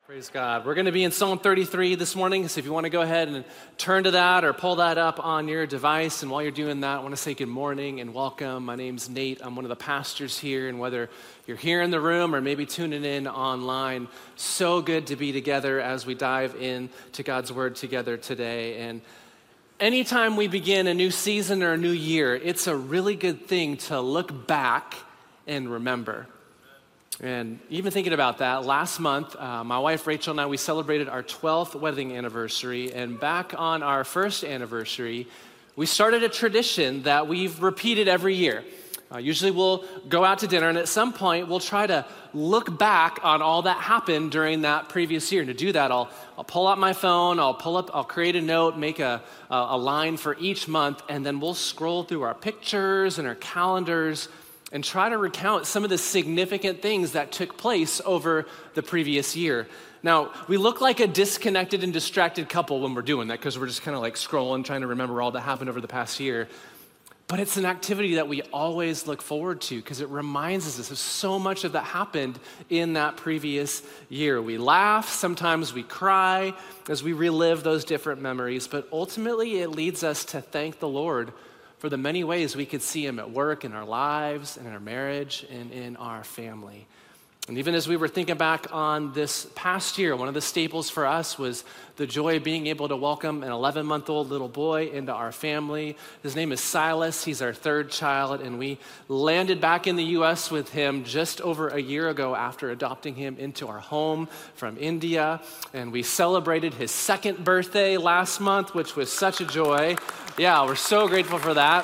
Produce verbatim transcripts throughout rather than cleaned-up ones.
Praise God. We're going to be in Psalm thirty-three this morning, so if you want to go ahead and turn to that or pull that up on your device, and while you're doing that, I want to say good morning and welcome. My name's Nate. I'm one of the pastors here, and whether you're here in the room or maybe tuning in online, so good to be together as we dive into God's Word together today. And anytime we begin a new season or a new year, it's a really good thing to look back and remember. And even thinking about that, last month, uh, my wife Rachel and I, we celebrated our twelfth wedding anniversary. And back on our first anniversary, we started a tradition that we've repeated every year. Uh, usually we'll go out to dinner, and at some point, we'll try to look back on all that happened during that previous year. And to do that, I'll, I'll pull out my phone, I'll pull up, I'll create a note, make a, a, a line for each month, and then we'll scroll through our pictures and our calendars and try to recount some of the significant things that took place over the previous year. Now, we look like a disconnected and distracted couple when we're doing that because we're just kind of like scrolling, trying to remember all that happened over the past year. But it's an activity that we always look forward to because it reminds us of so much of that happened in that previous year. We laugh, sometimes we cry as we relive those different memories, but ultimately it leads us to thank the Lord for the many ways we could see him at work in our lives and in our marriage and in our family. And even as we were thinking back on this past year, one of the staples for us was the joy of being able to welcome an eleven-month-old little boy into our family. His name is Silas. He's our third child, and we landed back in the U S with him just over a year ago after adopting him into our home from India. And we celebrated his second birthday last month, which was such a joy. Yeah, we're so grateful for that.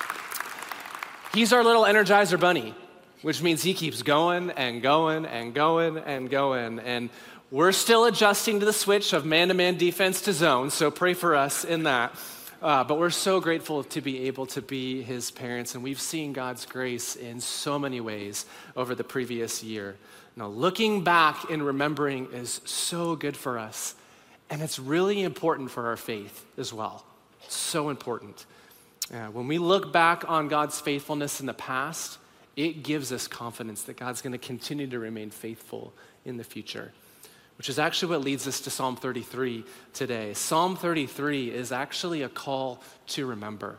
He's our little Energizer bunny, which means he keeps going and going and going and going. And we're still adjusting to the switch of man-to-man defense to zone, so pray for us in that. Uh, but we're so grateful to be able to be his parents, and we've seen God's grace in so many ways over the previous year. Now, looking back and remembering is so good for us, and it's really important for our faith as well. It's so important. Uh, when we look back on God's faithfulness in the past, it gives us confidence that God's going to continue to remain faithful in the future, which is actually what leads us to Psalm thirty-three today. Psalm thirty-three is actually a call to remember.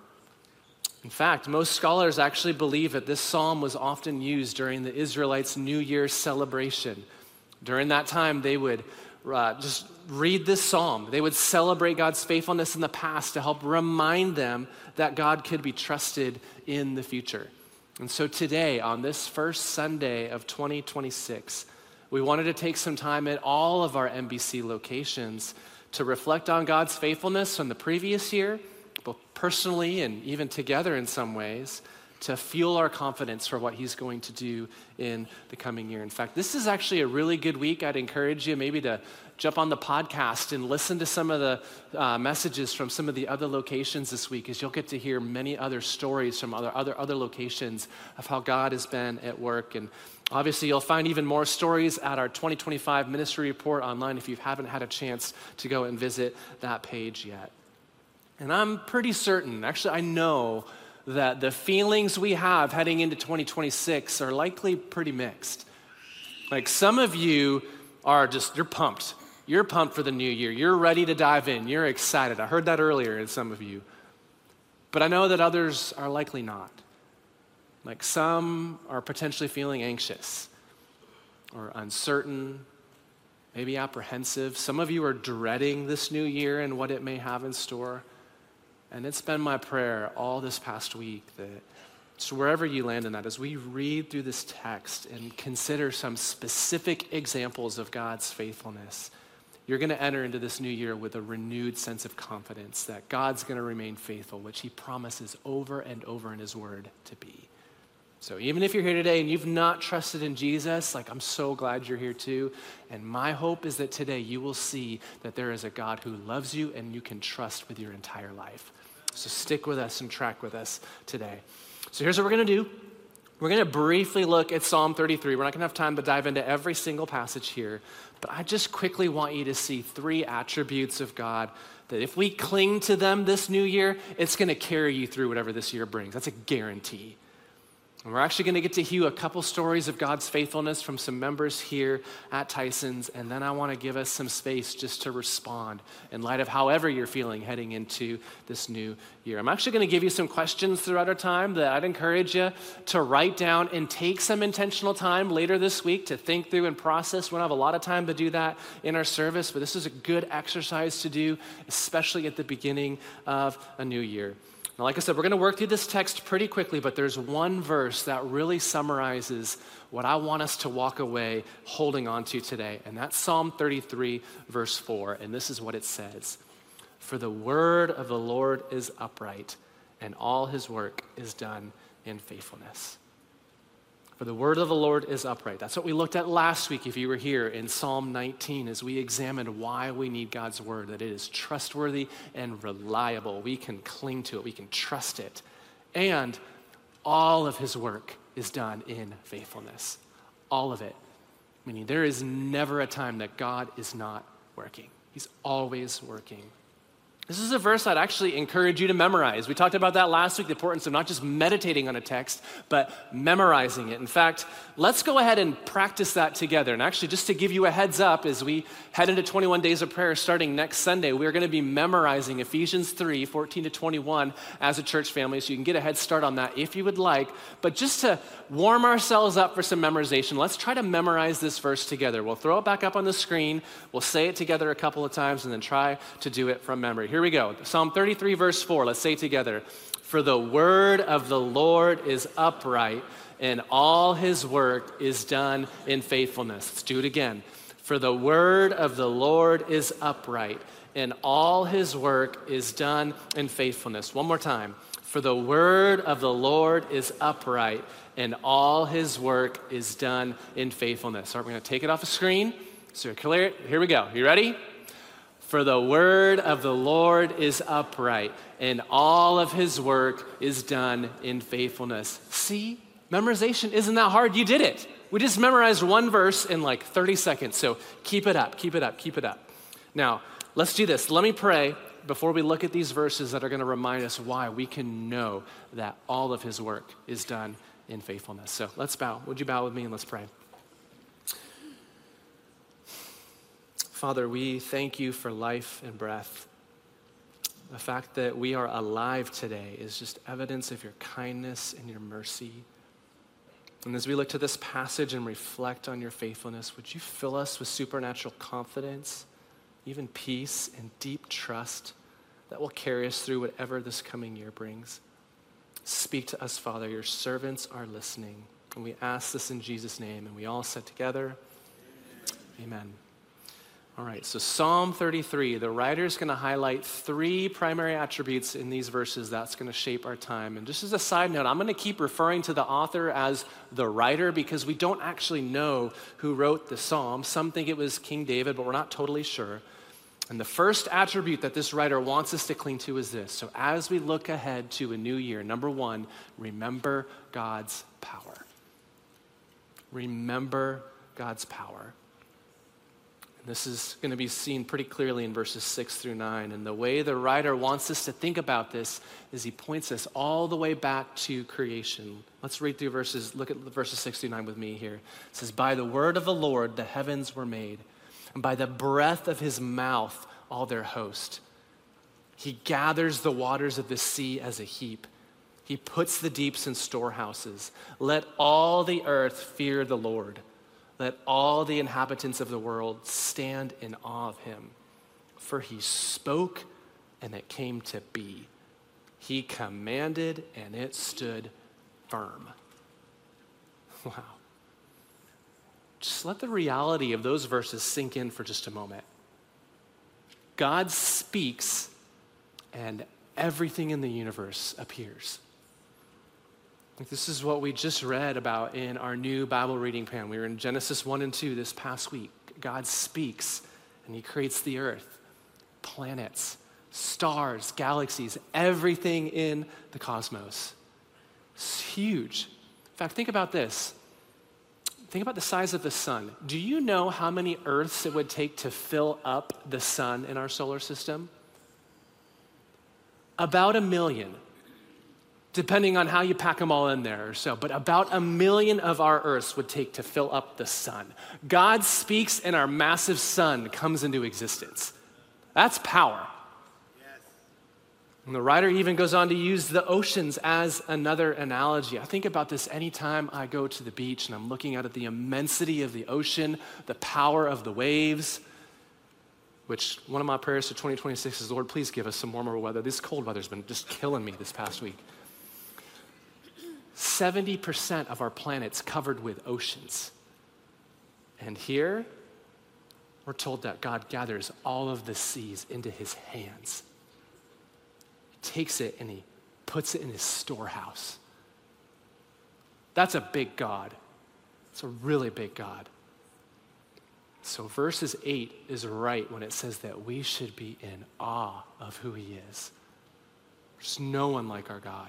In fact, most scholars actually believe that this psalm was often used during the Israelites' New Year celebration. During that time, they would uh, just read this psalm. They would celebrate God's faithfulness in the past to help remind them that God could be trusted in the future. And so today, on this first Sunday of twenty twenty-six, we wanted to take some time at all of our M B C locations to reflect on God's faithfulness from the previous year, both personally and even together in some ways, to fuel our confidence for what he's going to do in the coming year. In fact, this is actually a really good week. I'd encourage you maybe to jump on the podcast and listen to some of the uh, messages from some of the other locations this week, as you'll get to hear many other stories from other, other, other locations of how God has been at work. And obviously, you'll find even more stories at our twenty twenty-five ministry report online if you haven't had a chance to go and visit that page yet. And I'm pretty certain, actually I know, that the feelings we have heading into twenty twenty-six are likely pretty mixed. Like some of you are just, you're pumped. You're pumped for the new year. You're ready to dive in. You're excited. I heard that earlier in some of you. But I know that others are likely not. Like some are potentially feeling anxious or uncertain, maybe apprehensive. Some of you are dreading this new year and what it may have in store. And it's been my prayer all this past week that so wherever you land in that, as we read through this text and consider some specific examples of God's faithfulness, you're going to enter into this new year with a renewed sense of confidence that God's going to remain faithful, which he promises over and over in his word to be. So even if you're here today and you've not trusted in Jesus, like I'm so glad you're here too. And my hope is that today you will see that there is a God who loves you and you can trust with your entire life. So stick with us and track with us today. So here's what we're going to do. We're going to briefly look at Psalm thirty-three. We're not going to have time to dive into every single passage here, but I just quickly want you to see three attributes of God that if we cling to them this new year, it's going to carry you through whatever this year brings. That's a guarantee. And we're actually going to get to hear a couple stories of God's faithfulness from some members here at Tyson's, and then I want to give us some space just to respond in light of however you're feeling heading into this new year. I'm actually going to give you some questions throughout our time that I'd encourage you to write down and take some intentional time later this week to think through and process. We don't have a lot of time to do that in our service, but this is a good exercise to do, especially at the beginning of a new year. Now, like I said, we're going to work through this text pretty quickly, but there's one verse that really summarizes what I want us to walk away holding on to today, and that's Psalm thirty-three, verse four, and this is what it says. For the word of the Lord is upright, and all his work is done in faithfulness. For the word of the Lord is upright. That's what we looked at last week, if you were here, in Psalm nineteen, as we examined why we need God's word, that it is trustworthy and reliable. We can cling to it. We can trust it. And all of his work is done in faithfulness. All of it. Meaning there is never a time that God is not working. He's always working. This is a verse I'd actually encourage you to memorize. We talked about that last week, the importance of not just meditating on a text, but memorizing it. In fact, let's go ahead and practice that together. And actually, just to give you a heads up, as we head into twenty-one days of prayer starting next Sunday, we're going to be memorizing Ephesians three, fourteen to twenty-one as a church family, so you can get a head start on that if you would like. But just to warm ourselves up for some memorization, let's try to memorize this verse together. We'll throw it back up on the screen, we'll say it together a couple of times, and then try to do it from memory. Here we go. Psalm thirty-three, verse four. Let's say it together. For the word of the Lord is upright, and all his work is done in faithfulness. Let's do it again. For the word of the Lord is upright, and all his work is done in faithfulness. One more time. For the word of the Lord is upright, and all his work is done in faithfulness. All right, we're going to take it off the screen. So clear it. Here we go. You ready? For the word of the Lord is upright, and all of his work is done in faithfulness. See, memorization isn't that hard. You did it. We just memorized one verse in like thirty seconds. So keep it up, keep it up, keep it up. Now, let's do this. Let me pray before we look at these verses that are going to remind us why we can know that all of his work is done in faithfulness. So let's bow. Would you bow with me and let's pray? Father, we thank you for life and breath. The fact that we are alive today is just evidence of your kindness and your mercy. And as we look to this passage and reflect on your faithfulness, would you fill us with supernatural confidence, even peace and deep trust that will carry us through whatever this coming year brings? Speak to us, Father. Your servants are listening. And we ask this in Jesus' name. And we all said together, amen. All right, so Psalm thirty-three, the writer is going to highlight three primary attributes in these verses that's going to shape our time. And just as a side note, I'm going to keep referring to the author as the writer because we don't actually know who wrote the psalm. Some think it was King David, but we're not totally sure. And the first attribute that this writer wants us to cling to is this. So as we look ahead to a new year, number one, remember God's power. Remember God's power. This is going to be seen pretty clearly in verses six through nine. And the way the writer wants us to think about this is he points us all the way back to creation. Let's read through verses, look at verses six through nine with me here. It says, by the word of the Lord, the heavens were made, and by the breath of his mouth, all their host. He gathers the waters of the sea as a heap. He puts the deeps in storehouses. Let all the earth fear the Lord. Let all the inhabitants of the world stand in awe of him. For he spoke, and it came to be. He commanded, and it stood firm. Wow. Just let the reality of those verses sink in for just a moment. God speaks, and everything in the universe appears. This is what we just read about in our new Bible reading plan. We were in Genesis one and two this past week. God speaks, and he creates the earth, planets, stars, galaxies, everything in the cosmos. It's huge. In fact, think about this. Think about the size of the sun. Do you know how many Earths it would take to fill up the sun in our solar system? About a million. depending on how you pack them all in there or so, but about a million of our earths would take to fill up the sun. God speaks and our massive sun comes into existence. That's power. Yes. And the writer even goes on to use the oceans as another analogy. I think about this anytime I go to the beach and I'm looking out at the immensity of the ocean, the power of the waves, which one of my prayers for twenty twenty-six is, Lord, please give us some warmer weather. This cold weather's been just killing me this past week. seventy percent of our planet's covered with oceans. And here, we're told that God gathers all of the seas into his hands. He takes it and he puts it in his storehouse. That's a big God. It's a really big God. So verses eight is right when it says that we should be in awe of who he is. There's no one like our God.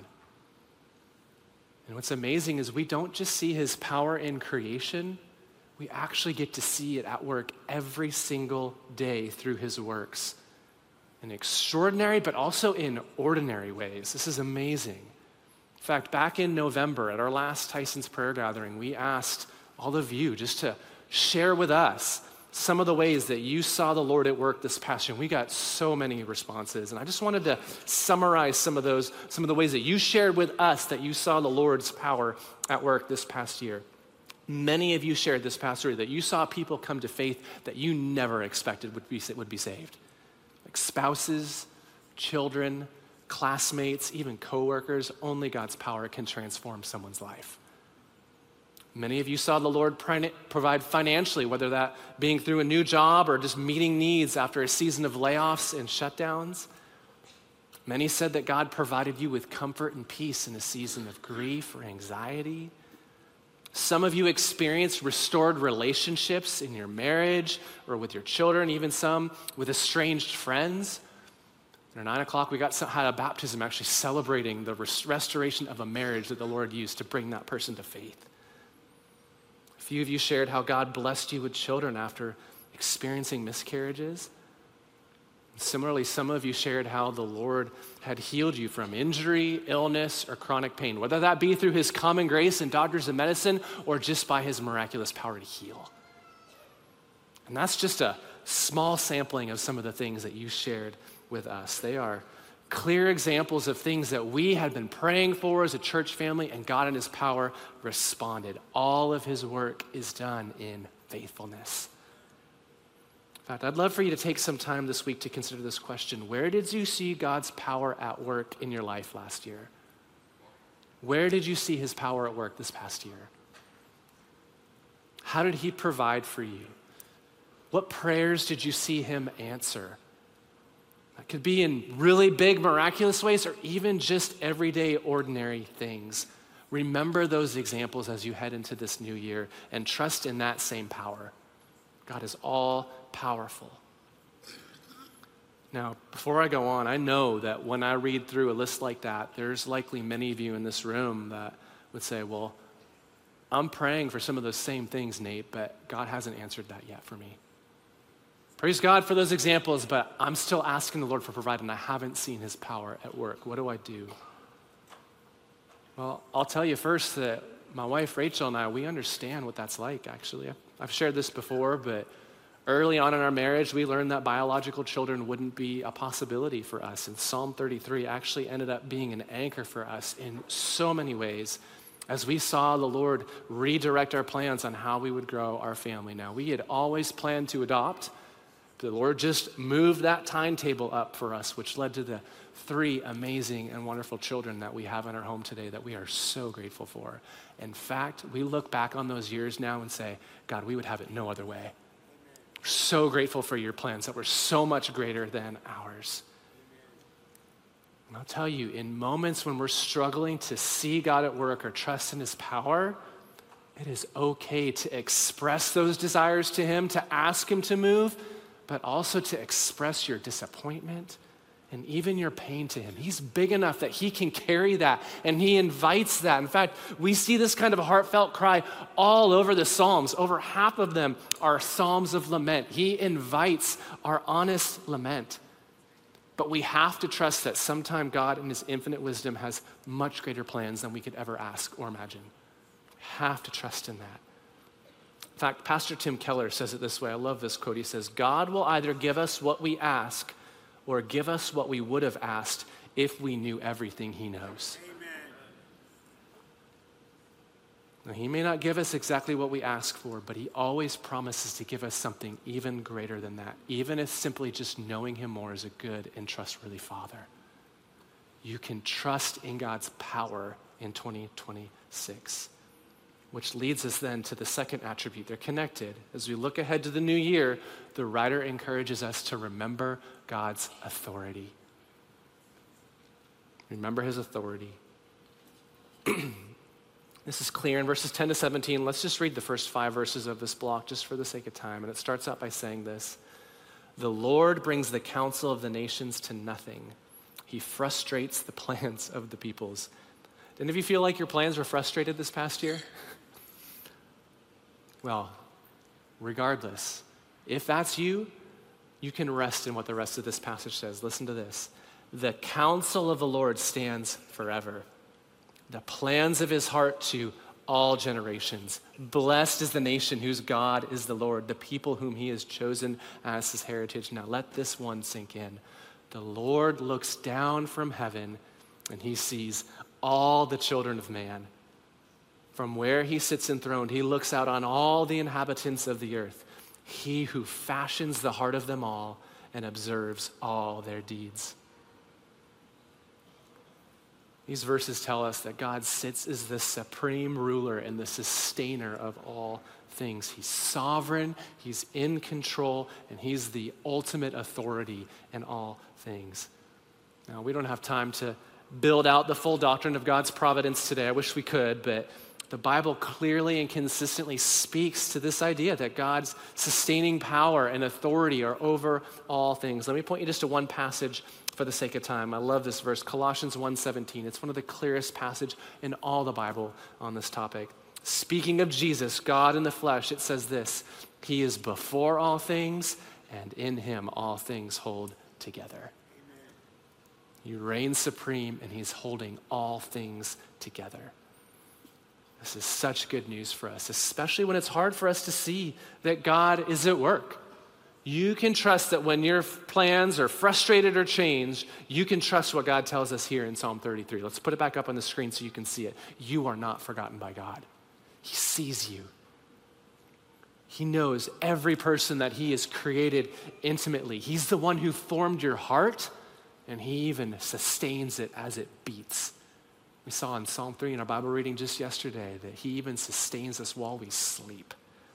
And what's amazing is we don't just see his power in creation, we actually get to see it at work every single day through his works in extraordinary but also in ordinary ways. This is amazing. In fact, back in November at our last Tyson's prayer gathering, we asked all of you just to share with us some of the ways that you saw the Lord at work this past year. We got so many responses, and I just wanted to summarize some of those, some of the ways that you shared with us that you saw the Lord's power at work this past year. Many of you shared this past year that you saw people come to faith that you never expected would be, would be saved. Like spouses, children, classmates, even coworkers. Only God's power can transform someone's life. Many of you saw the Lord provide financially, whether that being through a new job or just meeting needs after a season of layoffs and shutdowns. Many said that God provided you with comfort and peace in a season of grief or anxiety. Some of you experienced restored relationships in your marriage or with your children, even some with estranged friends. At nine o'clock, we got some, had a baptism actually celebrating the res- restoration of a marriage that the Lord used to bring that person to faith. A few of you shared how God blessed you with children after experiencing miscarriages. Similarly, some of you shared how the Lord had healed you from injury, illness, or chronic pain, whether that be through his common grace and doctors of medicine or just by his miraculous power to heal. And that's just a small sampling of some of the things that you shared with us. They are clear examples of things that we had been praying for as a church family, and God in his power responded. All of his work is done in faithfulness. In fact, I'd love for you to take some time this week to consider this question. Where did you see God's power at work in your life last year? Where did you see his power at work this past year? How did he provide for you? What prayers did you see him answer? That could be in really big, miraculous ways or even just everyday, ordinary things. Remember those examples as you head into this new year and trust in that same power. God is all powerful. Now, before I go on, I know that when I read through a list like that, there's likely many of you in this room that would say, well, I'm praying for some of those same things, Nate, but God hasn't answered that yet for me. Praise God for those examples, but I'm still asking the Lord for providing. I haven't seen his power at work. What do I do? Well, I'll tell you first that my wife, Rachel, and I, we understand what that's like, actually. I've shared this before, but early on in our marriage, we learned that biological children wouldn't be a possibility for us. And Psalm thirty-three actually ended up being an anchor for us in so many ways as we saw the Lord redirect our plans on how we would grow our family. Now, we had always planned to adopt. The Lord just moved that timetable up for us, which led to the three amazing and wonderful children that we have in our home today that we are so grateful for. In fact, we look back on those years now and say, God, we would have it no other way. We're so grateful for your plans that were so much greater than ours. And I'll tell you, in moments when we're struggling to see God at work or trust in his power, it is okay to express those desires to him, to ask him to move, but also to express your disappointment and even your pain to him. He's big enough that he can carry that, and he invites that. In fact, we see this kind of a heartfelt cry all over the Psalms. Over half of them are Psalms of lament. He invites our honest lament. But we have to trust that sometime God in his infinite wisdom has much greater plans than we could ever ask or imagine. We have to trust in that. In fact, Pastor Tim Keller says it this way. I love this quote. He says, God will either give us what we ask or give us what we would have asked if we knew everything he knows. Now, he may not give us exactly what we ask for, but he always promises to give us something even greater than that, even if simply just knowing him more is a good and trustworthy Father. You can trust in God's power in twenty twenty-six, which leads us then to the second attribute. They're connected. As we look ahead to the new year, the writer encourages us to remember God's authority. Remember his authority. This is clear in verses ten to seventeen. Let's just read the first five verses of this block just for the sake of time. And it starts out by saying this: the Lord brings the counsel of the nations to nothing. He frustrates the plans of the peoples. Did any of you feel like your plans were frustrated this past year? Well, regardless, if that's you, you can rest in what the rest of this passage says. Listen to this. The counsel of the Lord stands forever, the plans of his heart to all generations. Blessed is the nation whose God is the Lord, the people whom he has chosen as his heritage. Now let this one sink in. The Lord looks down from heaven and he sees all the children of man. From where he sits enthroned, he looks out on all the inhabitants of the earth. He who fashions the heart of them all and observes all their deeds. These verses tell us that God sits as the supreme ruler and the sustainer of all things. He's sovereign, he's in control, and he's the ultimate authority in all things. Now, we don't have time to build out the full doctrine of God's providence today. I wish we could, but the Bible clearly and consistently speaks to this idea that God's sustaining power and authority are over all things. Let me point you just to one passage for the sake of time. I love this verse, Colossians one seventeen. It's one of the clearest passages in all the Bible on this topic. Speaking of Jesus, God in the flesh, it says this: he is before all things, and in him all things hold together. He reigns supreme, and he's holding all things together. This is such good news for us, especially when it's hard for us to see that God is at work. You can trust that when your plans are frustrated or changed, you can trust what God tells us here in Psalm thirty-three. Let's put it back up on the screen so you can see it. You are not forgotten by God. He sees you. He knows every person that he has created intimately. He's the one who formed your heart, and he even sustains it as it beats. We saw in Psalm three in our Bible reading just yesterday that he even sustains us while we sleep.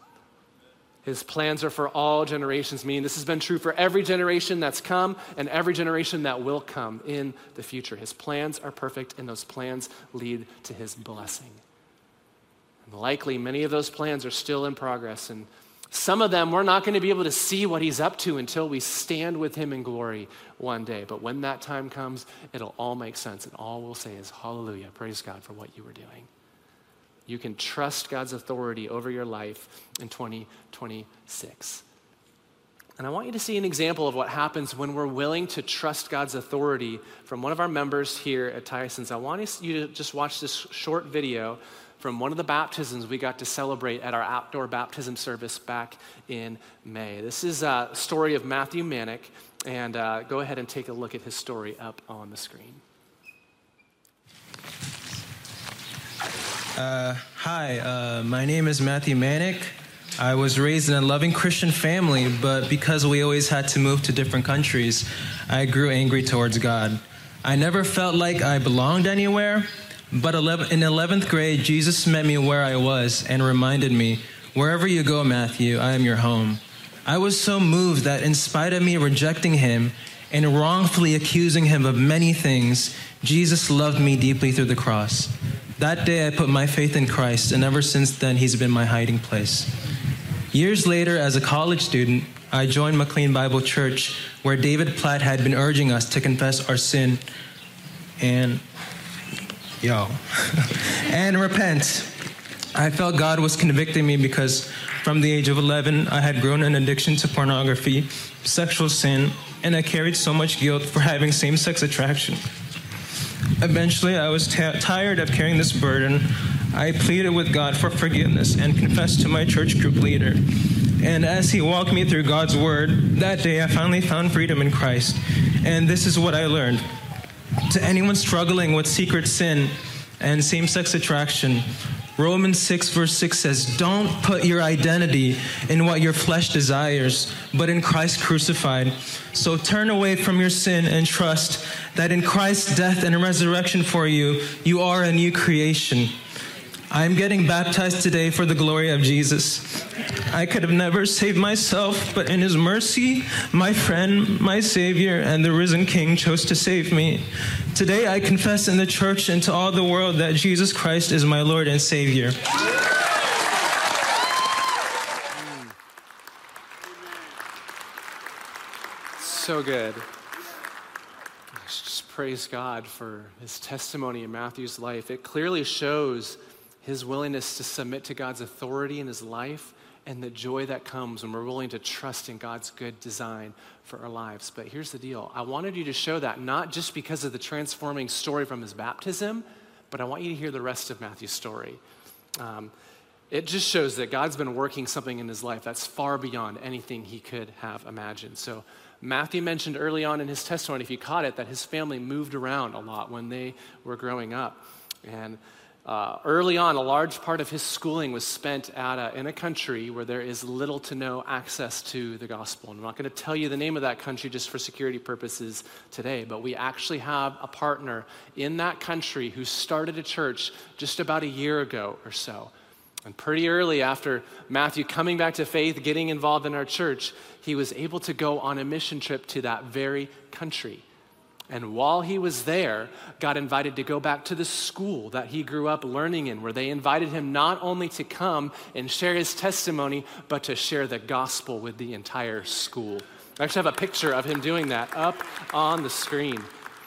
His plans are for all generations, meaning this has been true for every generation that's come and every generation that will come in the future. His plans are perfect, and those plans lead to his blessing. And likely, many of those plans are still in progress, and some of them we're not going to be able to see what he's up to until we stand with him in glory one day. But when that time comes, it'll all make sense, and all we'll say is, hallelujah, praise God for what you were doing. You can trust God's authority over your life in twenty twenty-six. And I want you to see an example of what happens when we're willing to trust God's authority from one of our members here at Tyson's. I want you to just watch this short video from one of the baptisms we got to celebrate at our outdoor baptism service back in May. This is a story of Matthew Manick, and uh, go ahead and take a look at his story up on the screen. Uh, hi, uh, my name is Matthew Manick. I was raised in a loving Christian family, but because we always had to move to different countries, I grew angry towards God. I never felt like I belonged anywhere, but in eleventh grade, Jesus met me where I was and reminded me, wherever you go, Matthew, I am your home. I was so moved that in spite of me rejecting him and wrongfully accusing him of many things, Jesus loved me deeply through the cross. That day, I put my faith in Christ, and ever since then, he's been my hiding place. Years later, as a college student, I joined McLean Bible Church, where David Platt had been urging us to confess our sin and, yo, and repent. I felt God was convicting me because From the age of eleven, I had grown an addiction to pornography, sexual sin, and I carried so much guilt for having same-sex attraction. Eventually, I was t- tired of carrying this burden. I pleaded with God for forgiveness and confessed to my church group leader. And as he walked me through God's word, that day I finally found freedom in Christ. And this is what I learned. To anyone struggling with secret sin and same-sex attraction, Romans six verse six says, don't put your identity in what your flesh desires, but in Christ crucified. So turn away from your sin and trust that in Christ's death and resurrection for you, you are a new creation. I'm getting baptized today for the glory of Jesus. I could have never saved myself, but in his mercy, my friend, my Savior, and the risen King chose to save me. Today I confess in the church and to all the world that Jesus Christ is my Lord and Savior. So good. Just praise God for his testimony in Matthew's life. It clearly shows his willingness to submit to God's authority in his life and the joy that comes when we're willing to trust in God's good design for our lives. But here's the deal. I wanted you to show that not just because of the transforming story from his baptism, but I want you to hear the rest of Matthew's story. Um, it just shows that God's been working something in his life that's far beyond anything he could have imagined. So Matthew mentioned early on in his testimony, if you caught it, that his family moved around a lot when they were growing up. And Uh, early on, a large part of his schooling was spent at a, in a country where there is little to no access to the gospel. And I'm not going to tell you the name of that country just for security purposes today, but we actually have a partner in that country who started a church just about a year ago or so. And pretty early after Matthew coming back to faith, getting involved in our church, he was able to go on a mission trip to that very country. And while he was there, got invited to go back to the school that he grew up learning in, where they invited him not only to come and share his testimony, but to share the gospel with the entire school. I actually have a picture of him doing that up on the screen.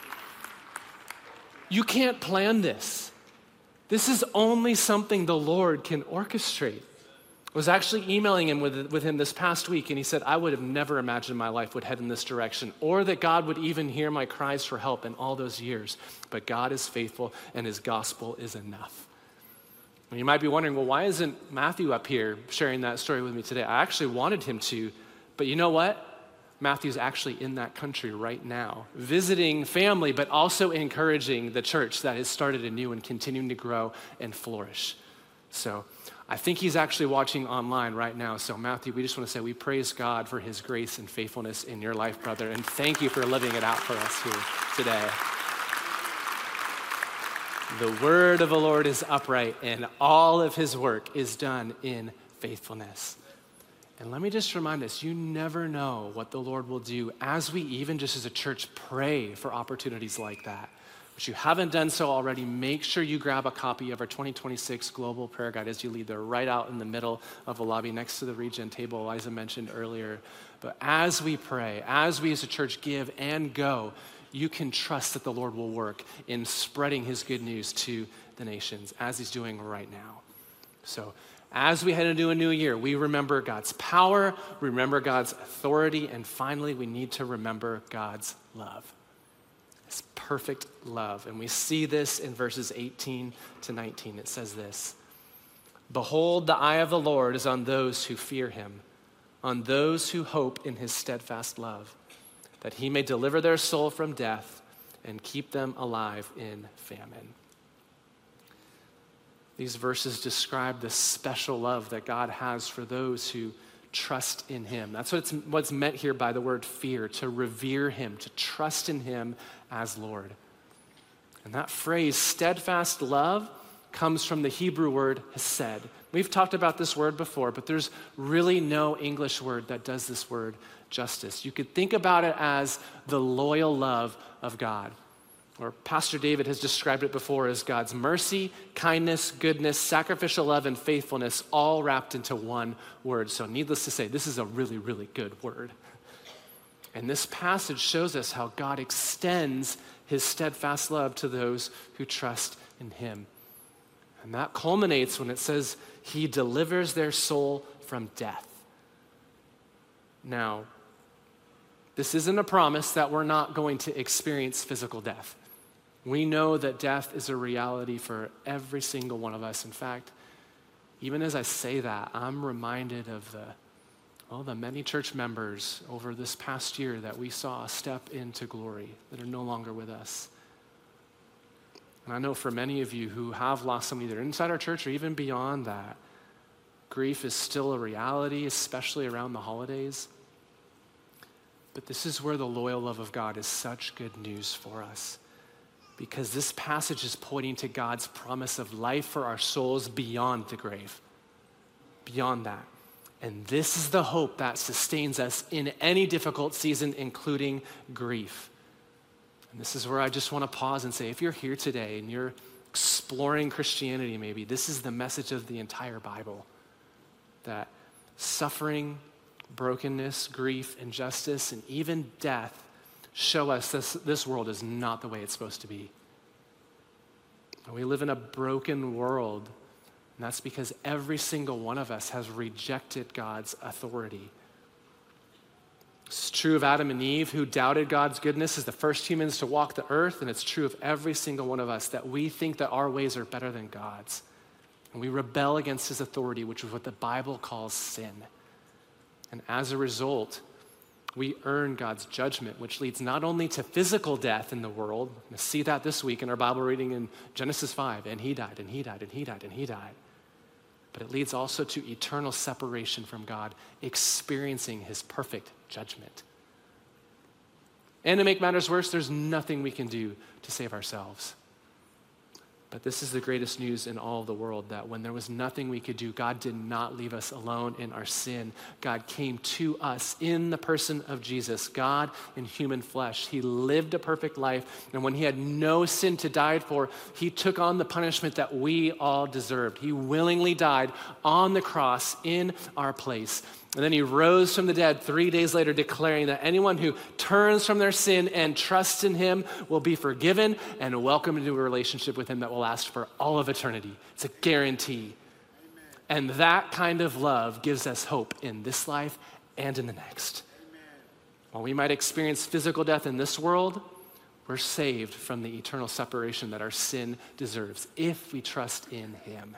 You can't plan this. This is only something the Lord can orchestrate. I was actually emailing him with, with him this past week, and he said, I would have never imagined my life would head in this direction, or that God would even hear my cries for help in all those years. But God is faithful, and his gospel is enough. And you might be wondering, well, why isn't Matthew up here sharing that story with me today? I actually wanted him to, but you know what? Matthew's actually in that country right now, visiting family, but also encouraging the church that has started anew and continuing to grow and flourish. So I think he's actually watching online right now. So Matthew, we just want to say we praise God for his grace and faithfulness in your life, brother. And thank you for living it out for us here today. The word of the Lord is upright, and all of his work is done in faithfulness. And let me just remind us, you never know what the Lord will do as we even just as a church pray for opportunities like that. If you haven't done so already, make sure you grab a copy of our twenty twenty-six Global Prayer Guide as you leave. They're right out in the middle of the lobby next to the Regen table Eliza mentioned earlier. But as we pray, as we as a church give and go, you can trust that the Lord will work in spreading his good news to the nations as he's doing right now. So as we head into a new year, we remember God's power, remember God's authority, and finally, we need to remember God's love. It's perfect love. And we see this in verses eighteen to nineteen. It says this, behold, the eye of the Lord is on those who fear him, on those who hope in his steadfast love, that he may deliver their soul from death and keep them alive in famine. These verses describe the special love that God has for those who trust in him. That's what's, what's meant here by the word fear, to revere him, to trust in him as Lord. And that phrase, steadfast love, comes from the Hebrew word hesed. We've talked about this word before, but there's really no English word that does this word justice. You could think about it as the loyal love of God. Or Pastor David has described it before as God's mercy, kindness, goodness, sacrificial love, and faithfulness all wrapped into one word. So needless to say, this is a really, really good word. And this passage shows us how God extends his steadfast love to those who trust in him. And that culminates when it says he delivers their soul from death. Now, this isn't a promise that we're not going to experience physical death. We know that death is a reality for every single one of us. In fact, even as I say that, I'm reminded of the, well, the many church members over this past year that we saw step into glory that are no longer with us. And I know for many of you who have lost someone either inside our church or even beyond that, grief is still a reality, especially around the holidays. But this is where the loyal love of God is such good news for us, because this passage is pointing to God's promise of life for our souls beyond the grave, beyond that. And this is the hope that sustains us in any difficult season, including grief. And this is where I just want to pause and say, if you're here today and you're exploring Christianity maybe, this is the message of the entire Bible, that suffering, brokenness, grief, injustice, and even death show us this, this world is not the way it's supposed to be. And we live in a broken world, and that's because every single one of us has rejected God's authority. It's true of Adam and Eve, who doubted God's goodness as the first humans to walk the earth, and it's true of every single one of us that we think that our ways are better than God's. And we rebel against his authority, which is what the Bible calls sin. And as a result, we earn God's judgment, which leads not only to physical death in the world. We see that this week in our Bible reading in Genesis five, and he died, and he died, and he died, and he died. But it leads also to eternal separation from God, experiencing his perfect judgment. And to make matters worse, there's nothing we can do to save ourselves. But this is the greatest news in all of the world, that when there was nothing we could do, God did not leave us alone in our sin. God came to us in the person of Jesus, God in human flesh. He lived a perfect life, and when he had no sin to die for, he took on the punishment that we all deserved. He willingly died on the cross in our place. And then he rose from the dead three days later, declaring that anyone who turns from their sin and trusts in him will be forgiven and welcomed into a relationship with him that will last for all of eternity. It's a guarantee. Amen. And that kind of love gives us hope in this life and in the next. Amen. While we might experience physical death in this world, we're saved from the eternal separation that our sin deserves if we trust in him.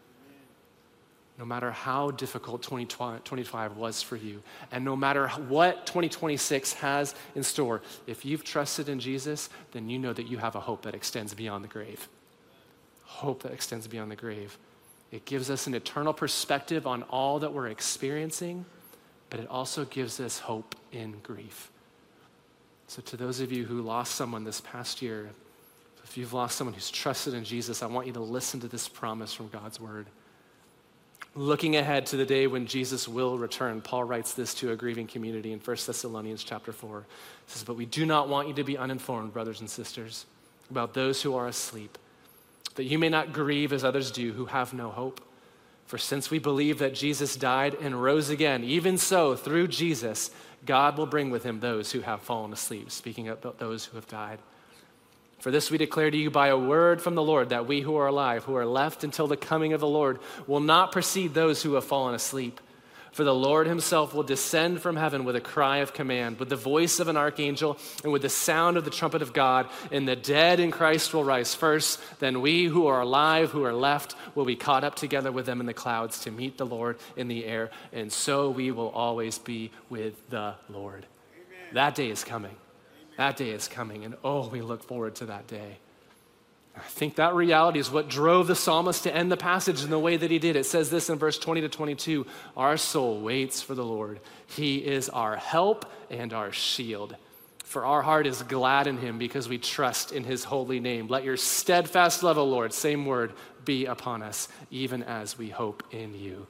No matter how difficult twenty twenty-five was for you, and no matter what twenty twenty-six has in store, if you've trusted in Jesus, then you know that you have a hope that extends beyond the grave. Hope that extends beyond the grave. It gives us an eternal perspective on all that we're experiencing, but it also gives us hope in grief. So to those of you who lost someone this past year, if you've lost someone who's trusted in Jesus, I want you to listen to this promise from God's word. Looking ahead to the day when Jesus will return, Paul writes this to a grieving community in First Thessalonians chapter four. He says, "But we do not want you to be uninformed, brothers and sisters, about those who are asleep, that you may not grieve as others do who have no hope. For since we believe that Jesus died and rose again, even so, through Jesus, God will bring with him those who have fallen asleep," speaking about those who have died. "For this we declare to you by a word from the Lord, that we who are alive, who are left until the coming of the Lord, will not precede those who have fallen asleep. For the Lord himself will descend from heaven with a cry of command, with the voice of an archangel, and with the sound of the trumpet of God, and the dead in Christ will rise first. Then we who are alive, who are left, will be caught up together with them in the clouds to meet the Lord in the air, and so we will always be with the Lord." Amen. That day is coming. That day is coming, and oh, we look forward to that day. I think that reality is what drove the psalmist to end the passage in the way that he did. It says this in verse twenty to twenty-two, "Our soul waits for the Lord. He is our help and our shield. For our heart is glad in him because we trust in his holy name. Let your steadfast love, O Lord," same word, "be upon us, even as we hope in you."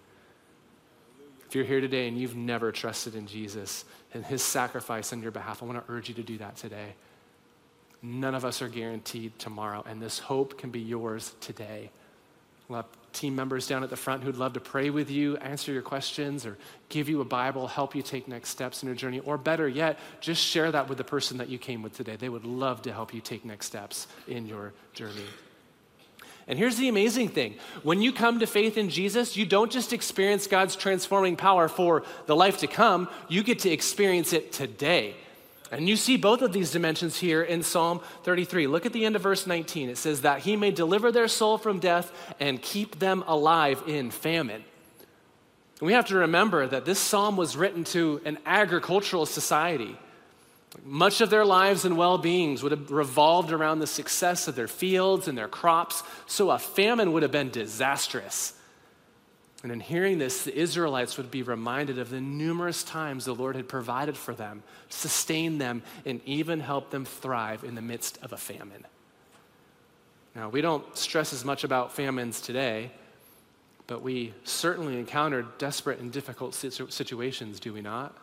If you're here today and you've never trusted in Jesus and his sacrifice on your behalf, I want to urge you to do that today. None of us are guaranteed tomorrow, and this hope can be yours today. We'll have team members down at the front who'd love to pray with you, answer your questions, or give you a Bible, help you take next steps in your journey, or better yet, just share that with the person that you came with today. They would love to help you take next steps in your journey. And here's the amazing thing. When you come to faith in Jesus, you don't just experience God's transforming power for the life to come, you get to experience it today. And you see both of these dimensions here in Psalm thirty-three. Look at the end of verse nineteen. It says that he may deliver their soul from death and keep them alive in famine. And we have to remember that this psalm was written to an agricultural society. Much of their lives and well-beings would have revolved around the success of their fields and their crops, so a famine would have been disastrous. And in hearing this, the Israelites would be reminded of the numerous times the Lord had provided for them, sustained them, and even helped them thrive in the midst of a famine. Now, we don't stress as much about famines today, but we certainly encounter desperate and difficult situ- situations, do we not?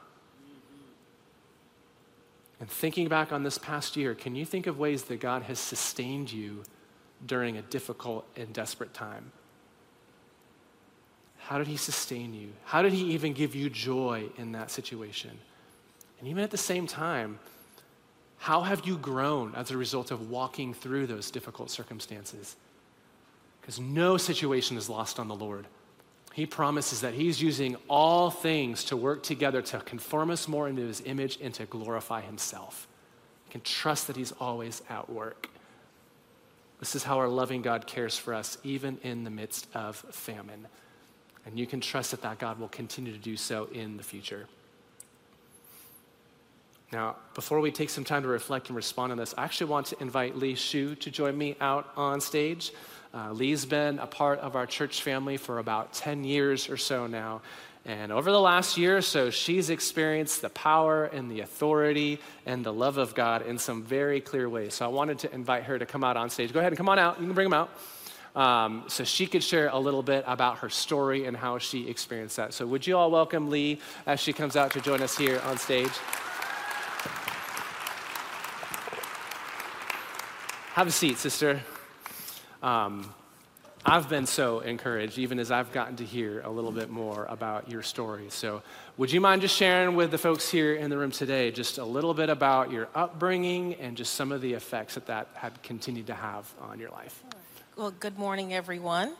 And thinking back on this past year, can you think of ways that God has sustained you during a difficult and desperate time? How did he sustain you? How did he even give you joy in that situation? And even at the same time, how have you grown as a result of walking through those difficult circumstances? Because no situation is lost on the Lord. He promises that he's using all things to work together to conform us more into his image and to glorify himself. You can trust that he's always at work. This is how our loving God cares for us, even in the midst of famine. And you can trust that that God will continue to do so in the future. Now, before we take some time to reflect and respond on this, I actually want to invite Lee Shu to join me out on stage. Uh, Lee's been a part of our church family for about ten years or so now. And over the last year or so, she's experienced the power and the authority and the love of God in some very clear ways. So I wanted to invite her to come out on stage. Go ahead and come on out. You can bring them out. Um, so she could share a little bit about her story and how she experienced that. So would you all welcome Lee as she comes out to join us here on stage? Have a seat, sister. Um, I've been so encouraged, even as I've gotten to hear a little bit more about your story. So would you mind just sharing with the folks here in the room today just a little bit about your upbringing and just some of the effects that that had continued to have on your life? Well, good morning, everyone.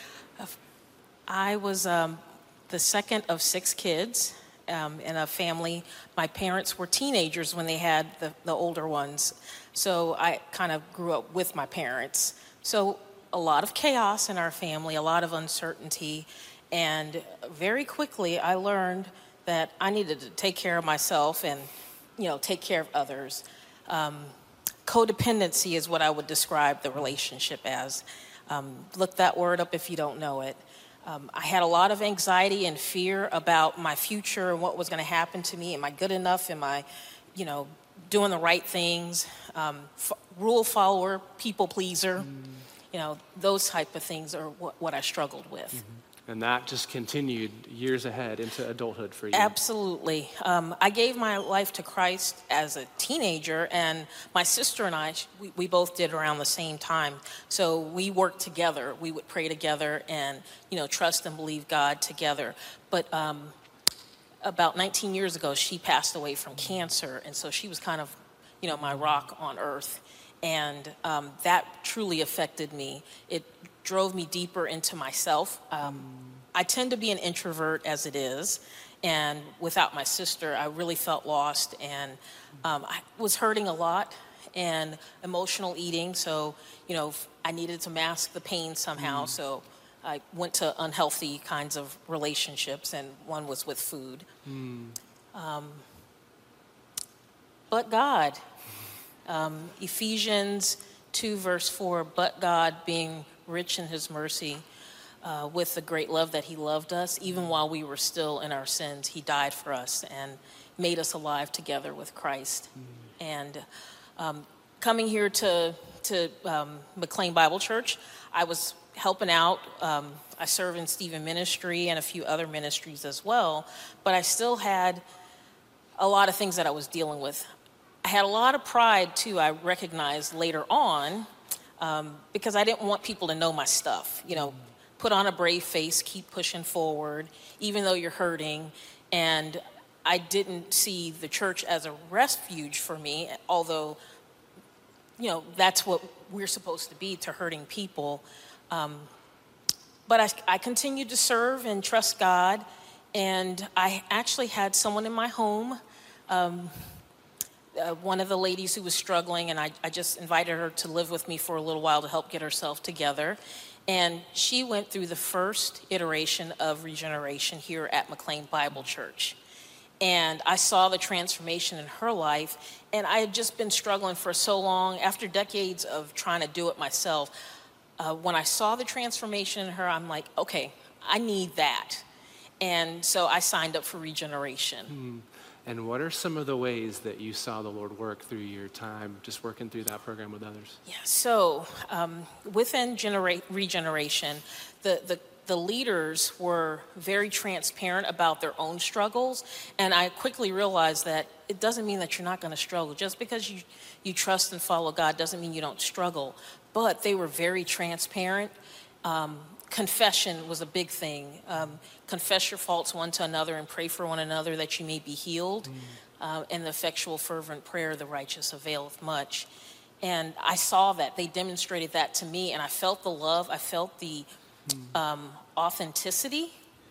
I was um, the second of six kids um, in a family. My parents were teenagers when they had the, the older ones. So I kind of grew up with my parents. So a lot of chaos in our family, a lot of uncertainty, and very quickly I learned that I needed to take care of myself and, you know, take care of others. Um, codependency is what I would describe the relationship as. Um, look that word up if you don't know it. Um, I had a lot of anxiety and fear about my future and what was going to happen to me. Am I good enough? Am I, you know, doing the right things? Um, f- rule follower, people pleaser. Mm. You know, those type of things are what, what I struggled with. Mm-hmm. And that just continued years ahead into adulthood for you. Absolutely. Um, I gave my life to Christ as a teenager, and my sister and I, we, we both did around the same time. So we worked together. We would pray together and, you know, trust and believe God together. But um, about nineteen years ago, she passed away from cancer, and so she was kind of, you know, my rock on earth. And um, that truly affected me. It drove me deeper into myself. Um, I tend to be an introvert as it is. And without my sister, I really felt lost. And um, I was hurting a lot and emotional eating. So, you know, I needed to mask the pain somehow. Mm. So I went to unhealthy kinds of relationships, and one was with food. Mm. Um, but God. Um, Ephesians two, verse four, but God, being rich in his mercy, uh, with the great love that he loved us, even while we were still in our sins, he died for us and made us alive together with Christ. Mm-hmm. And um, coming here to, to um, McLean Bible Church, I was helping out. Um, I serve in Stephen Ministry and a few other ministries as well, but I still had a lot of things that I was dealing with. I had a lot of pride, too, I recognized later on, um, because I didn't want people to know my stuff. You know, put on a brave face, keep pushing forward, even though you're hurting. And I didn't see the church as a refuge for me, although, you know, that's what we're supposed to be to hurting people. Um, but I, I continued to serve and trust God. And I actually had someone in my home, um, uh, one of the ladies who was struggling, and I, I just invited her to live with me for a little while to help get herself together. And she went through the first iteration of regeneration here at McLean Bible Church. And I saw the transformation in her life, and I had just been struggling for so long. After decades of trying to do it myself, uh, when I saw the transformation in her, I'm like, okay, I need that. And so I signed up for regeneration. Mm. And what are some of the ways that you saw the Lord work through your time just working through that program with others? Yeah, so um, within genera- regeneration, the, the, the leaders were very transparent about their own struggles. And I quickly realized that it doesn't mean that you're not going to struggle. Just because you, you trust and follow God doesn't mean you don't struggle. But they were very transparent. Um, Confession was a big thing. Um, confess your faults one to another and pray for one another that you may be healed. Mm. Uh, and the effectual, fervent prayer of the righteous availeth much. And I saw that. They demonstrated that to me, and I felt the love. I felt the mm. um, authenticity.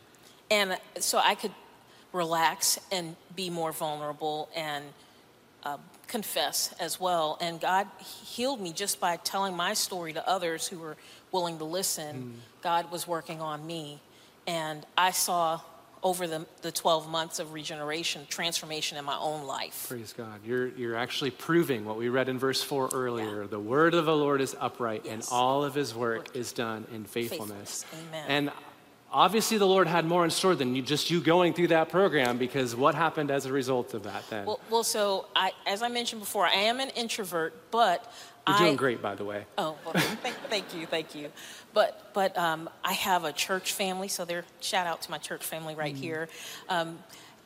And so I could relax and be more vulnerable and uh, confess as well. And God healed me just by telling my story to others who were willing to listen. Mm. God was working on me. And I saw over the, the twelve months of regeneration, transformation in my own life. Praise God. You're, you're actually proving what we read in verse four earlier. Yeah. The word of the Lord is upright, yes. and all of his work, work. is done in faithfulness. faithfulness. Amen. And obviously the Lord had more in store than you, just you going through that program, because what happened as a result of that then? Well, well so I, as I mentioned before, I am an introvert, but You're I, doing great, by the way. Oh, well, thank, thank you, thank you. But but um, I have a church family, so there. Shout out to my church family right mm. here. Um,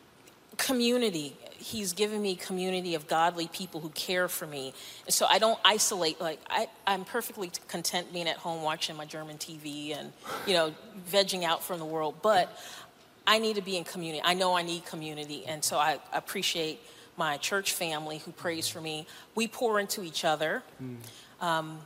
community. He's given me community of godly people who care for me, and so I don't isolate. Like I, I'm perfectly content being at home watching my German T V and you know vegging out from the world. But I need to be in community. I know I need community, and so I appreciate my church family who prays for me. We pour into each other. Mm. Um,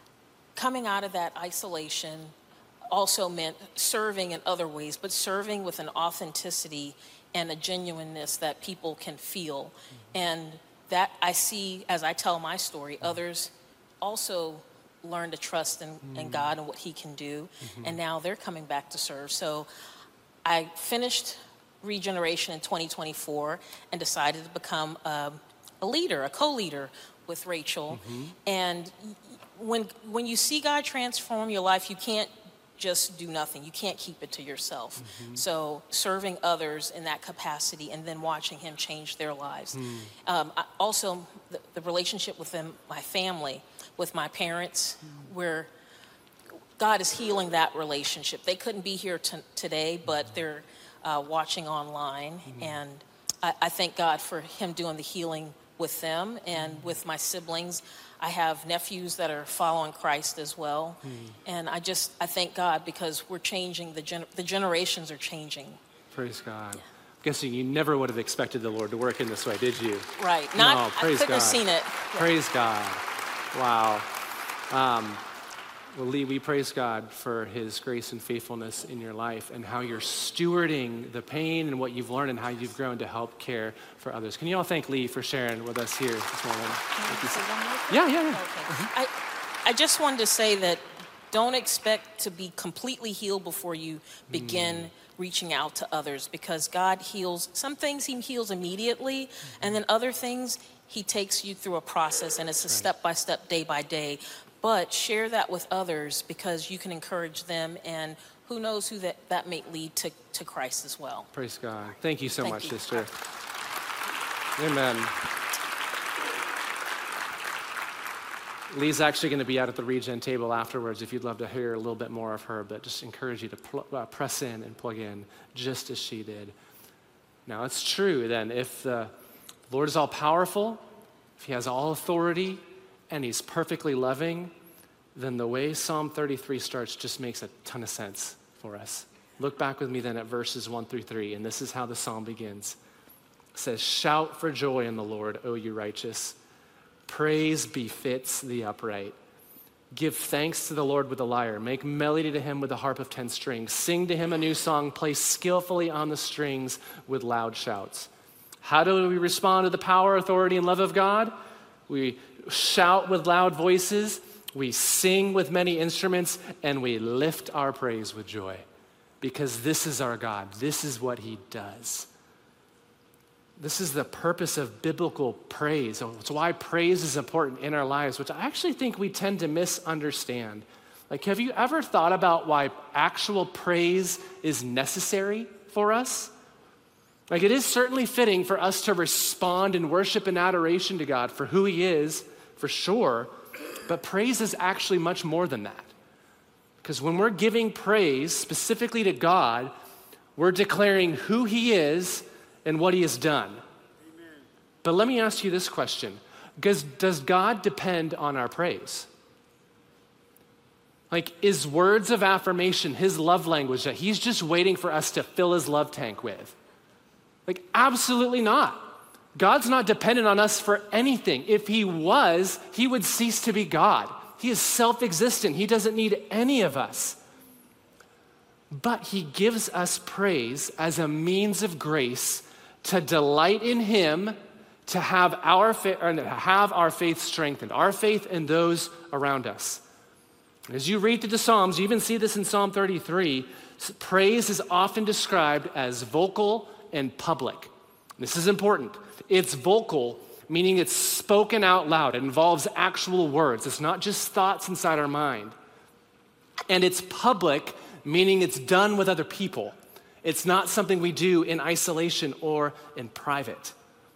coming out of that isolation also meant serving in other ways, but serving with an authenticity and a genuineness that people can feel. Mm-hmm. And that I see as I tell my story, mm-hmm. others also learn to trust in, mm-hmm. in God and what he can do. Mm-hmm. And now they're coming back to serve. So I finished regeneration in twenty twenty-four and decided to become a, a leader, a co-leader with Rachel. Mm-hmm. And when when you see God transform your life, you can't just do nothing. You can't keep it to yourself. Mm-hmm. So serving others in that capacity and then watching him change their lives. Mm. Um, I, also, the, the relationship with them, my family, with my parents, mm. where God is healing that relationship. They couldn't be here t- today, but they're uh, watching online. Mm-hmm. And I, I thank God for him doing the healing with them and mm-hmm. with my siblings. I have nephews that are following Christ as well. Mm. And I just, I thank God because we're changing, the gen- the generations are changing. Praise God. Yeah. I'm guessing you never would have expected the Lord to work in this way, did you? Right. Not, no, praise I couldn't God. have seen it. Yeah. Praise God. Wow. Um, well, Lee, we praise God for his grace and faithfulness in your life and how you're stewarding the pain and what you've learned and how you've grown to help care for others. Can you all thank Lee for sharing with us here this morning? Can I say one more thing? Yeah, yeah, yeah. Okay. Mm-hmm. I, I just wanted to say that don't expect to be completely healed before you begin mm. reaching out to others, because God heals. Some things he heals immediately, mm-hmm. and then other things he takes you through a process, and it's a right. step-by-step, day-by-day. But share that with others because you can encourage them, and who knows who that, that may lead to, to Christ as well. Praise God. Thank you so Thank much, you. sister. Amen. Lee's actually going to be out at the Regen table afterwards if you'd love to hear a little bit more of her, but just encourage you to pl- uh, press in and plug in just as she did. Now, it's true then, if the Lord is all powerful, if he has all authority, and he's perfectly loving, then the way Psalm thirty-three starts just makes a ton of sense for us. Look back with me then at verses one through three, and this is how the psalm begins. It says, "Shout for joy in the Lord, O you righteous. Praise befits the upright. Give thanks to the Lord with a lyre. Make melody to him with a harp of ten strings. Sing to him a new song. Play skillfully on the strings with loud shouts. How do we respond to the power, authority, and love of God? We shout with loud voices. We sing with many instruments. And we lift our praise with joy. Because this is our God. This is what he does. This is the purpose of biblical praise. It's why praise is important in our lives, which I actually think we tend to misunderstand. Like, have you ever thought about why actual praise is necessary for us? Like, it is certainly fitting for us to respond in worship and adoration to God for who he is, for sure, but praise is actually much more than that. Because when we're giving praise specifically to God, we're declaring who he is and what he has done. Amen. But let me ask you this question. Does, does God depend on our praise? Like, is words of affirmation his love language that he's just waiting for us to fill his love tank with? Like, absolutely not. God's not dependent on us for anything. If he was, he would cease to be God. He is self-existent. He doesn't need any of us. But he gives us praise as a means of grace to delight in him, to have our, fa- or have our faith strengthened, our faith in those around us. As you read through the Psalms, you even see this in Psalm thirty-three, praise is often described as vocal and public. This is important. It's vocal, meaning it's spoken out loud. It involves actual words. It's not just thoughts inside our mind. And it's public, meaning it's done with other people. It's not something we do in isolation or in private.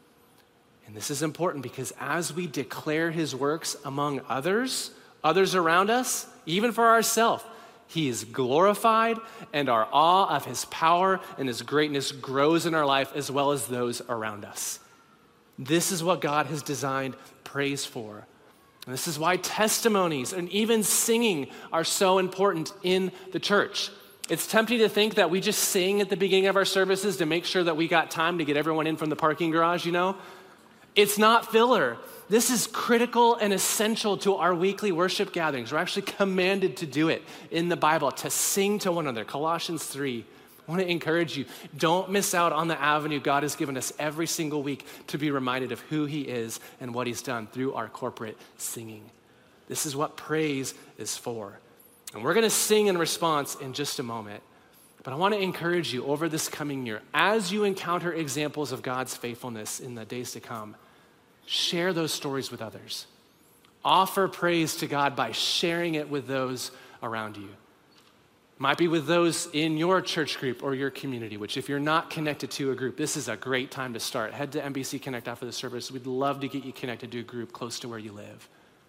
And this is important because as we declare his works among others, others around us, even for ourselves, he is glorified and our awe of his power and his greatness grows in our life as well as those around us. This is what God has designed praise for. And this is why testimonies and even singing are so important in the church. It's tempting to think that we just sing at the beginning of our services to make sure that we got time to get everyone in from the parking garage, you know? It's not filler. This is critical and essential to our weekly worship gatherings. We're actually commanded to do it in the Bible, to sing to one another. Colossians three. I want to encourage you, don't miss out on the avenue God has given us every single week to be reminded of who he is and what he's done through our corporate singing. This is what praise is for. And we're going to sing in response in just a moment. But I want to encourage you over this coming year, as you encounter examples of God's faithfulness in the days to come, share those stories with others. Offer praise to God by sharing it with those around you. Might be with those in your church group or your community, which if you're not connected to a group, this is a great time to start. Head to M B C Connect after the service. We'd love to get you connected to a group close to where you live.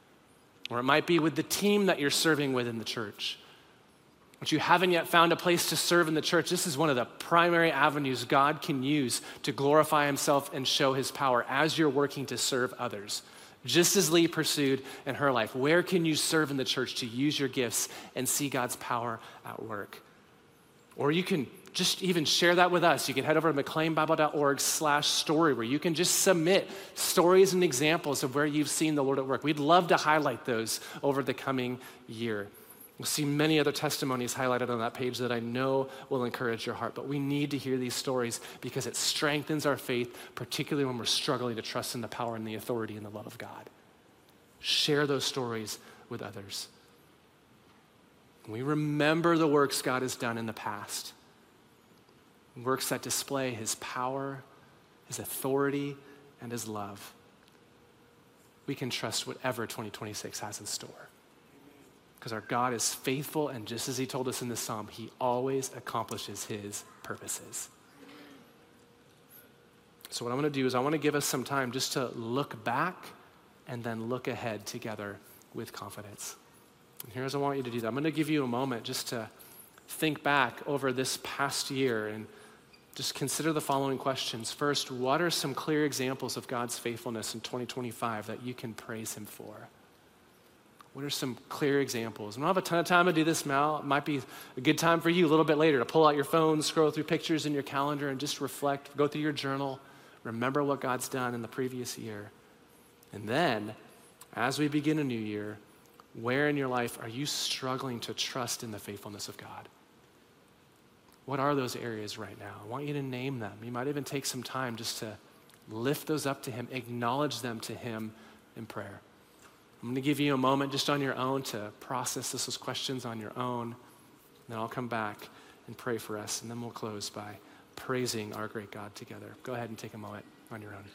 Or it might be with the team that you're serving with in the church. But you haven't yet found a place to serve in the church, this is one of the primary avenues God can use to glorify himself and show his power as you're working to serve others. Just as Lee pursued in her life, where can you serve in the church to use your gifts and see God's power at work? Or you can just even share that with us. You can head over to mcleanbible.org slash story where you can just submit stories and examples of where you've seen the Lord at work. We'd love to highlight those over the coming year. We'll see many other testimonies highlighted on that page that I know will encourage your heart. But we need to hear these stories because it strengthens our faith, particularly when we're struggling to trust in the power and the authority and the love of God. Share those stories with others. We remember the works God has done in the past. Works that display his power, his authority, and his love. We can trust whatever twenty twenty-six has in store. Because our God is faithful, and just as he told us in this psalm, he always accomplishes his purposes. So what I want to do is I want to give us some time just to look back and then look ahead together with confidence. And here's what I want you to do that. I'm going to give you a moment just to think back over this past year and just consider the following questions. First, what are some clear examples of God's faithfulness in twenty twenty-five that you can praise him for? What are some clear examples? We don't have a ton of time to do this now. It might be a good time for you a little bit later to pull out your phone, scroll through pictures in your calendar, and just reflect, go through your journal, remember what God's done in the previous year. And then, as we begin a new year, Where in your life are you struggling to trust in the faithfulness of God? What are those areas right now? I want you to name them. You might even take some time just to lift those up to him, acknowledge them to him in prayer. I'm going to give you a moment just on your own to process those questions on your own. Then I'll come back and pray for us, and then we'll close by praising our great God together. Go ahead and take a moment on your own.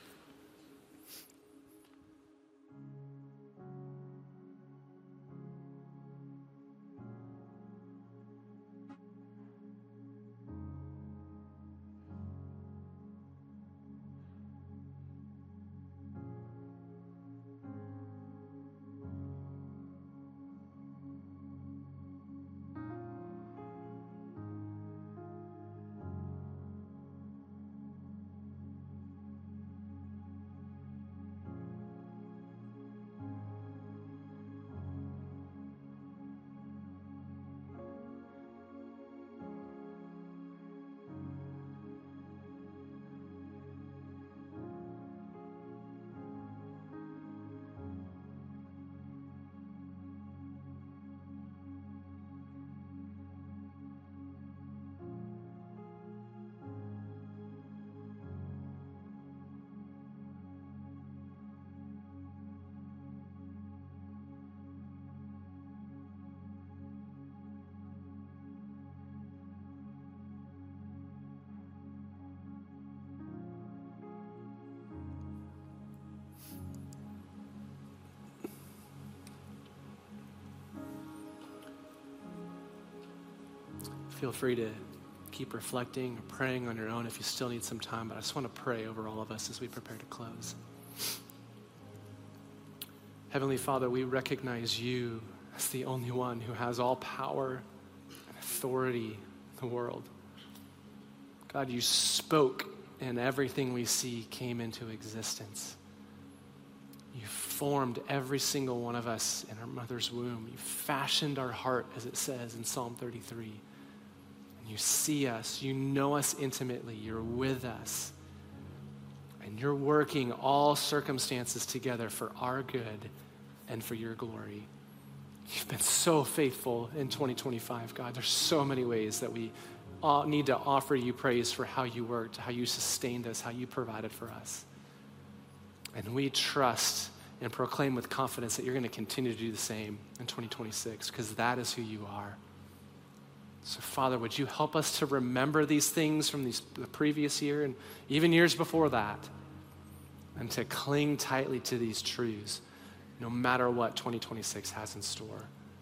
Feel free to keep reflecting or praying on your own if you still need some time, but I just want to pray over all of us as we prepare to close. Heavenly Father, we recognize you as the only one who has all power and authority in the world. God, you spoke and everything we see came into existence. You formed every single one of us in our mother's womb. You fashioned our heart, as it says in Psalm thirty-three. You see us, you know us intimately, you're with us, and you're working all circumstances together for our good and for your glory. You've been so faithful in twenty twenty-five, God. There's so many ways that we all need to offer you praise for how you worked, how you sustained us, how you provided for us. And we trust and proclaim with confidence that you're going to continue to do the same in twenty twenty-six, because that is who you are. So, Father, would you help us to remember these things from these, the previous year and even years before that, and to cling tightly to these truths no matter what twenty twenty-six has in store.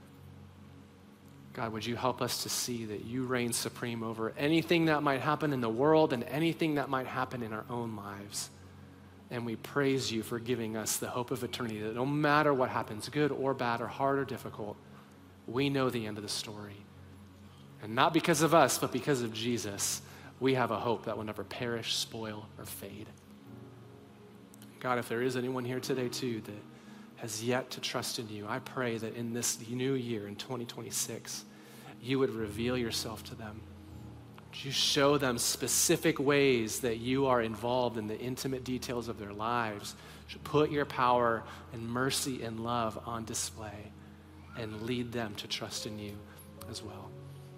God, would you help us to see that you reign supreme over anything that might happen in the world and anything that might happen in our own lives. And we praise you for giving us the hope of eternity, that no matter what happens, good or bad or hard or difficult, we know the end of the story. And not because of us, but because of Jesus, we have a hope that will never perish, spoil, or fade. God, if there is anyone here today too that has yet to trust in you, I pray that in this new year, in twenty twenty-six, you would reveal yourself to them. Would you show them specific ways that you are involved in the intimate details of their lives? Would you put your power and mercy and love on display and lead them to trust in you as well.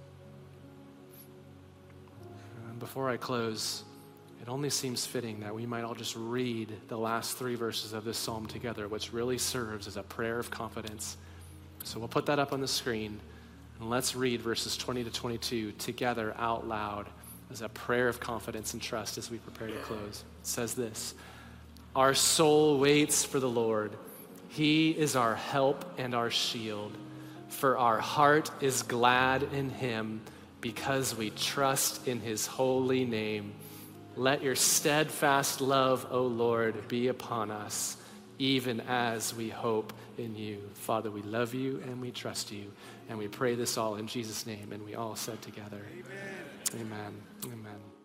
Before I close, it only seems fitting that we might all just read the last three verses of this psalm together, which really serves as a prayer of confidence. So we'll put that up on the screen, and let's read verses twenty to twenty-two together out loud as a prayer of confidence and trust as we prepare to close. It says this: "Our soul waits for the Lord. He is our help and our shield. For our heart is glad in him, because we trust in his holy name. Let your steadfast love, O Lord, be upon us, even as we hope in you." Father, we love you and we trust you, and we pray this all in Jesus' name, and we all said together, Amen. Amen. Amen.